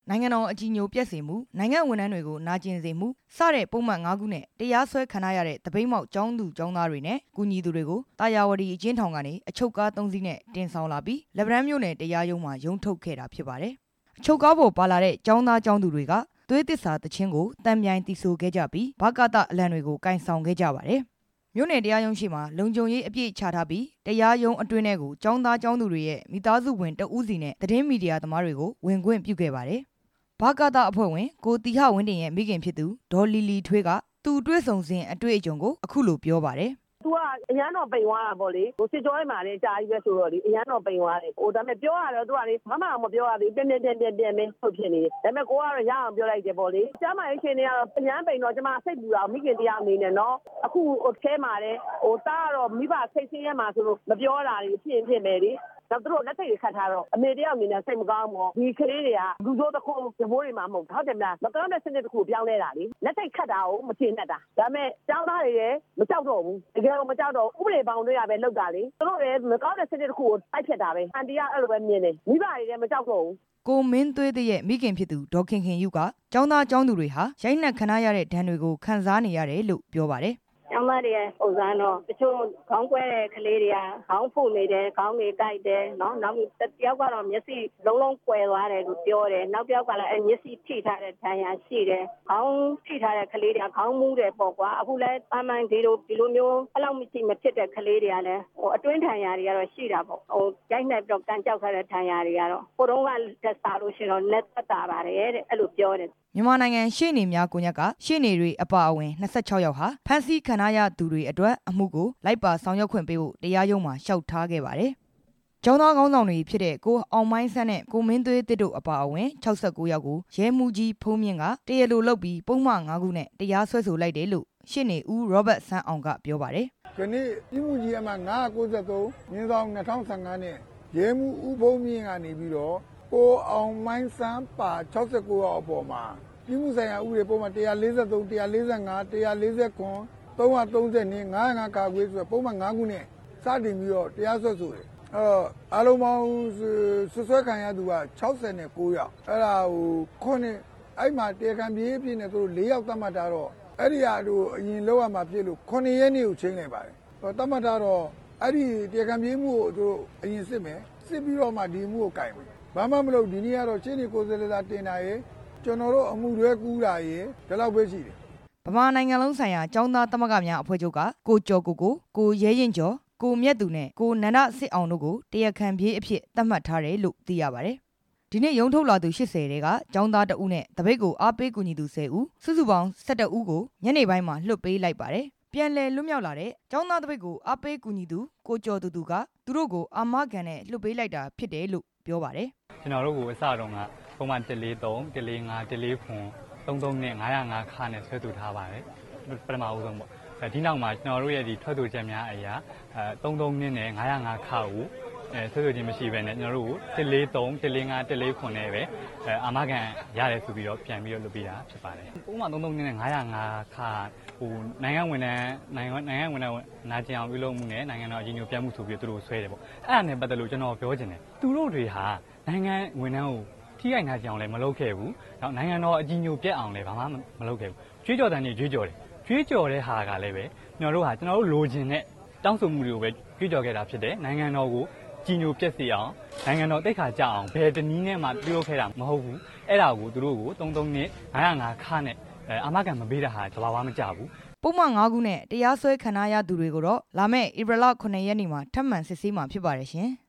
နိုင်ငံတော်အကြီးအကျယ်ပြည့်စုံမှုနိုင်ငံဝန်ထမ်းတွေကိုနာကျင်စေမှုစတဲ့ပုံမှန်5ခုနဲ့တရားစွဲခံရတဲ့တပိတ်မောက်ကျောင်းသူကျောင်းသားတွေနဲ့ကူညီသူတွေကိုတာယာဝတီအကျဉ်းထောင်ကနေအချုပ်ကား3စီးနဲ့တင်ဆောင်လာပြီးလက်ဗရန်မြို့နယ်တရားရုံးမှာရုံးထုတ်ခဲ့တာဖြစ်ပါတယ်။အချုပ်ကားပေါ်ပါလာတဲ့ကျောင်းသားကျောင်းသူတွေကသွေးသစ္စာတခြင်းကိုတံမြိုင်တီဆိုခဲ့ကြပြီးဘကတအလံတွေကိုကင်ဆောင်ခဲ့ကြပါတယ်။မြို့နယ်တရားရုံးရှိမှာလုံခြုံရေးအပြည့်ချထားပြီးတရားရုံးအတွင်းထဲကိုကျောင်းသားကျောင်းသူတွေရဲ့မိသားစုဝင်တဦးစီနဲ့သတင်းမီဒီယာသမားတွေကိုဝင်ခွင့်ပြုခဲ့ပါတယ်။ဘကတအဖွဲ့ဝင်ကိုတီဟဝင်းတင်ရဲ့မိခင်ဖြစ်သူဒေါ်လီလီထွေးကသူတွေ့ဆုံစဉ်အတွေ့အကြုံကိုအခုလိုပြောပါတယ်။ သူကအရန်တော့ပိန်သွားတာပေါ့လေစစ်ကြောရေးမှာလည်းကြာကြီးပဲဆိုတော့လေအရန်တော့ပိန်သွားတယ်ဒါပေမဲ့ပြောရတော့သူကလေမမမပြောရသေးပြင်းမင်းဟုတ်ဖြစ်နေတယ်ဒါပေမဲ့ကိုကတော့ရအောင်ပြောလိုက်တယ်ပေါ့လေကျမရဲ့ရှင်တွေကတော့အရန်ပိန်တော့ကျမစိတ်ပူတာမိခင်တရားအနေနဲ့နော်အခုခဲမှာတယ်တားကတော့မိဘစိတ်ဆင်းရဲမှာဆိုလို့မပြောတာတွေဖြစ်မယ်လေသူတို့လက်ထိတ်တွေခတ်ထားတော့အမေတယောက်အနေနဲ့စိတ်မကောင်းဘူးဒီကလေးတွေကလူတို့တစ်ခုသဘောတွေမှာမဟုတ်ဟုတ်တယ်မလားမကောင်းတဲ့စနစ်တစ်ခုပြောင်းလဲတာလေလက်ထိတ်ခတ်တာကိုမကျေနပ်တာဒါပေမဲ့ကျောင်းသားတွေလည်းမကြောက်တော့ဘူးတကယ်တော့မကြောက်တော့ဥပဒေပေါင်းတွေကပဲလောက်တာလေသူတို့လည်းမကောင်းတဲ့စနစ်တစ်ခုကိုတိုက်ဖြတ်တာပဲအန်တီကအဲ့လိုပဲမြင်တယ်မိဘတွေလည်းမကြောက်တော့ဘူးကိုမင်းသွေးတဲ့ရဲ့မိခင်ဖြစ်သူဒေါ်ခင်ခင်ယူကကျောင်းသားကျောင်းသူတွေဟာရိုက်နှက်ခံရတဲ့ဒဏ်တွေကိုခံစားနေရတယ်လို့ပြောပါတယ်ကျောင်းသားတွေရဲ့ပုံစံတော့တချို့ခေါင်းကွဲတဲ့ကလေးတွေကခေါင်းဖုတ်နေတယ်ခေါင်းတွေကိုက်တယ်နော်နောက်တစ်ယောက်ကတော့မျက်စိလုံးလုံးကွယ်သွားတယ်လို့ပြောတယ်နောက်တစ်ယောက်ကလည်းမျက်စိထိထားတဲ့ဒဏ်ရာရှိတယ်ခေါင်းထိထားတဲ့ကလေးတွေကခေါင်းမူးတယ်ပေါ့ကွာအခုလည်းအမှန်ဒီလိုမျိုးအဲ့လောက်မရှိမဖြစ်တဲ့ကလေးတွေကလည်းအတွင်းဒဏ်ရာတွေကတော့ရှိတာပေါ့ရိုက်နှက်တော့ကန်ကြောက်ထားတဲ့ဒဏ်ရာတွေကတော့ကိုတုံးကတက်စားလို့ရှိတော့လက်သက်တာပါတယ်တဲ့အဲ့လိုပြောတယ်မြန်မာနိုင်ငံရှေ့နေများကွန်ရက်ကရှေ့နေတွေအပါအဝင်26ယောက်ဟာဖမ်းဆီးခံရသူတွေအတွက်အမှုကိုလိုက်ပါဆောင်ရွက်ခွင့်ပေးဖို့တရားရုံးမှာလျှောက်ထားခဲ့ပါတယ်။ကျောင်းသားခေါင်းဆောင်တွေဖြစ်တဲ့ကိုအောင်မိုင်းဆန်းနဲ့ကိုမင်းသွေးတစ်တို့အပါအဝင်69ယောက်ကိုရဲမှုကြီးဖုံးမြင့်ကတရားလိုလုပ်ပြီးပုံမှန်5ခုနဲ့တရားစွဲဆိုလိုက်တယ်လို့ရှေ့နေဦးရောဘတ်ဆန်းအောင်ကပြောပါတယ်။ဒီနေ့ပြည်မှုကြီးအမှ993/2015နဲ့ရဲမှုဦးဖုံးမြင့်ကနေပြီးတော့ကိုအောင်မိုင်းဆန်းပါ69ယောက်အပေါ်မှာပြည်မှုဆိုင်ရာဥပဒေပုံမှန်143 145 149 330နဲ့905ကာကွယ်ဆိုပုံမှန်5ခုနဲ့စတင်ပြီးတော့တရားစွဲဆိုတယ်အားလုံးပေါင်းဆွဲခံရသူက69ယောက်အဲ့ဒါဟိုအဲ့မှာတရားခံပြေးပြည့်နေသူတို့4ယောက်သတ်မှတ်တာတော့အဲ့ဒီဟာတို့အရင်လောက်ရမှာဖြစ်လို့9ရက်နေ့ကိုချိန်လိုက်ပါတယ်သတ်မှတ်တာတော့အဲ့ဒီတရားခံပြေးမှုကိုသူတို့အရင်စစ်မယ်စစ်ပြီးတော့မှဒီမှုကိုကင်မယ်ဘာမှမလုပ်ဒီနေ့ကတော့ချင်းနေကိုယ်စားလှယ်သာတင်တာရေကျွန်တော်တို့အမှုတွေကူးတာရေဒီလောက်ပဲရှိတယ်ဗမာနိုင်ငံလုံးဆိုင်ရာကျောင်းသားသမဂ္ဂများအဖွဲ့ချုပ်ကကိုကျော်ကိုရဲရင်ကျော်ကိုမြတ်သူနဲ့ကိုနန္ဒစစ်အောင်တို့ကိုတရားခံပြေးအဖြစ်သတ်မှတ်ထားတယ်လို့သိရပါတယ်။ဒီနေ့ရုံးထုတ်လာသူ80တဲကကျောင်းသား2ဦးနဲ့တပိတ်ကိုအားပေးကူညီသူ10ဦးစုစုပေါင်း12ဦးကိုညနေပိုင်းမှာလွှတ်ပေးလိုက်ပါတယ်။ပြန်လည်လွတ်မြောက်လာတဲ့ကျောင်းသားတပိတ်ကိုအားပေးကူညီသူကိုကျော်သူကသူတို့ကိုအာမခံနဲ့လွှတ်ပေးလိုက်တာဖြစ်တယ်လို့ပြောပါတယ်။ကျွန်တော်တို့ကိုအစတုန်းကပုံမှန်143 145 143နဲ့905ခါနဲ့ဆွဲထုတ်ထားပါတယ်ပထမဦးဆုံးပေါ့ဒီနောက်မှာကျွန်တော်တို့ရဲ့ဒီထွက်ဆိုချက်များအရာ33နဲ့905ခါကိုဆွဲထုတ်ခြင်းမရှိဘဲနဲ့ကျွန်တော်တို့ကို143 145 149နဲ့ပဲအာမခံရတယ်ဆိုပြီးတော့ပြန်ပြီးတော့လုပ်ပေးတာဖြစ်ပါတယ်ပုံမှန်33နဲ့905ခါဟိုနိုင်ငံဝန်ထမ်းနာကျင်အောင်ပြုလုပ်မှုနဲ့နိုင်ငံတော်အကြီးအကျယ်ပြမှုဆိုပြီးသူတို့ဆွဲတယ်ပေါ့အဲ့ဒါနဲ့ပတ်သက်လို့ကျွန်တော်ပြောချင်တယ်သူတို့တွေဟာနိုင်ငံဝန်ထမ်းကိုထိခိုက်နာကျင်အောင်လည်းမလုပ်ခဲ့ဘူး။နောက်နိုင်ငံတော်အကြီးအကျယ်ပြတ်အောင်လည်းဘာမှမလုပ်ခဲ့ဘူး။ကြွေးကြော်တဲ့နေ့ကြွေးကြော်တယ်။ကြွေးကြော်တဲ့ဟာကလည်းပဲကျွန်တော်တို့လိုချင်တဲ့တောင်းဆိုမှုတွေကိုပဲကြွေးကြော်ခဲ့တာဖြစ်တယ်။နိုင်ငံတော်ကိုကြီးညိုပြက်စီအောင်နိုင်ငံတော်တိတ်ခါကြအောင်ဘယ်တနည်းနဲ့မှပြုလုပ်ခဲ့တာမဟုတ်ဘူး။အဲ့ဒါကိုသူတို့ကို33နဲ့905ခါနဲ့အာမခံမပေးတာဟာသဘာဝမကျဘူး။ပုံမှန်5ခုနဲ့တရားစွဲခံရသူတွေကိုတော့လာမယ့်ဧပြီလ9ရက်နေ့မှာထပ်မံစစ်ဆေးမှာဖြစ်ပါတယ်ရှင်။